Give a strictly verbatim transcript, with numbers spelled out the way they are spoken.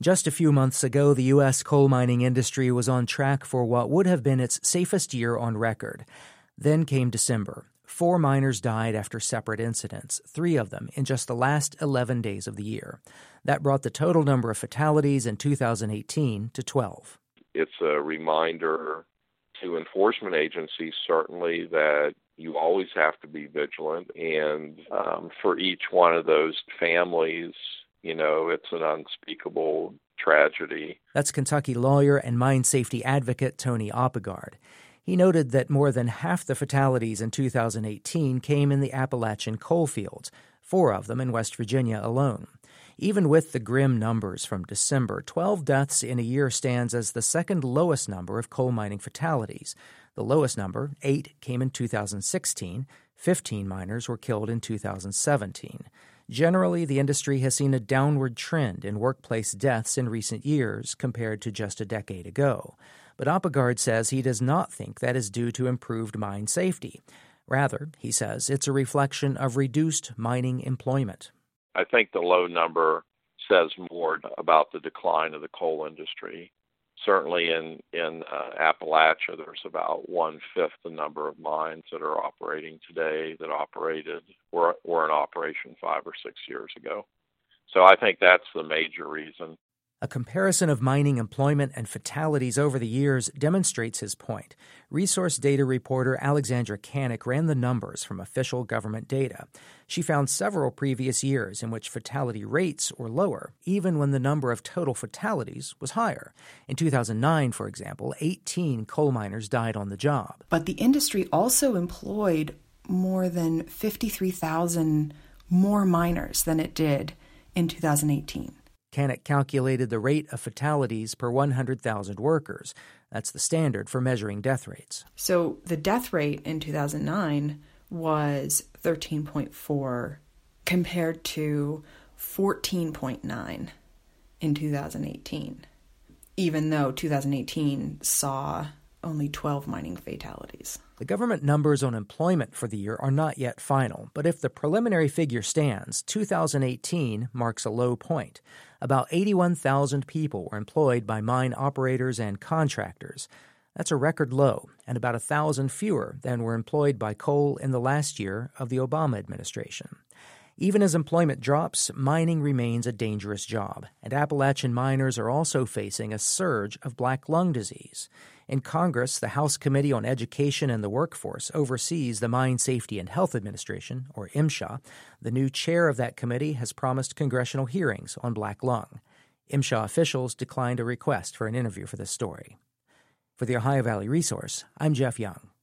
Just a few months ago, the U S coal mining industry was on track for what would have been its safest year on record. Then came December. Four miners died after separate incidents, three of them in just the last eleven days of the year. That brought the total number of fatalities in two thousand eighteen to twelve. It's a reminder to enforcement agencies, certainly, that you always have to be vigilant. And um, for each one of those families, you know, it's an unspeakable tragedy. That's Kentucky lawyer and mine safety advocate Tony Oppegard. He noted that more than half the fatalities in two thousand eighteen came in the Appalachian coal fields, four of them in West Virginia alone. Even with the grim numbers from December, twelve deaths in a year stands as the second lowest number of coal mining fatalities. The lowest number, eight, came in two thousand sixteen. fifteen miners were killed in two thousand seventeen. Generally, the industry has seen a downward trend in workplace deaths in recent years compared to just a decade ago. But Oppegard says he does not think that is due to improved mine safety. Rather, he says, it's a reflection of reduced mining employment. I think the low number says more about the decline of the coal industry. Certainly in, in uh, Appalachia, there's about one-fifth the number of mines that are operating today that operated were, were in operation five or six years ago. So I think that's the major reason. A comparison of mining employment and fatalities over the years demonstrates his point. Resource data reporter Alexandra Canik ran the numbers from official government data. She found several previous years in which fatality rates were lower, even when the number of total fatalities was higher. In two thousand nine, for example, eighteen coal miners died on the job. But the industry also employed more than fifty-three thousand more miners than it did in two thousand eighteen. Canik calculated the rate of fatalities per one hundred thousand workers. That's the standard for measuring death rates. So the death rate in two thousand nine was thirteen point four compared to fourteen point nine in two thousand eighteen, even though two thousand eighteen saw only twelve mining fatalities. The government numbers on employment for the year are not yet final, but if the preliminary figure stands, two thousand eighteen marks a low point. About eighty-one thousand people were employed by mine operators and contractors. That's a record low, and about one thousand fewer than were employed by coal in the last year of the Obama administration. Even as employment drops, mining remains a dangerous job, and Appalachian miners are also facing a surge of black lung disease. In Congress, the House Committee on Education and the Workforce oversees the Mine Safety and Health Administration, or MSHA. The new chair of that committee has promised congressional hearings on black lung. MSHA officials declined a request for an interview for this story. For the Ohio Valley Resource, I'm Jeff Young.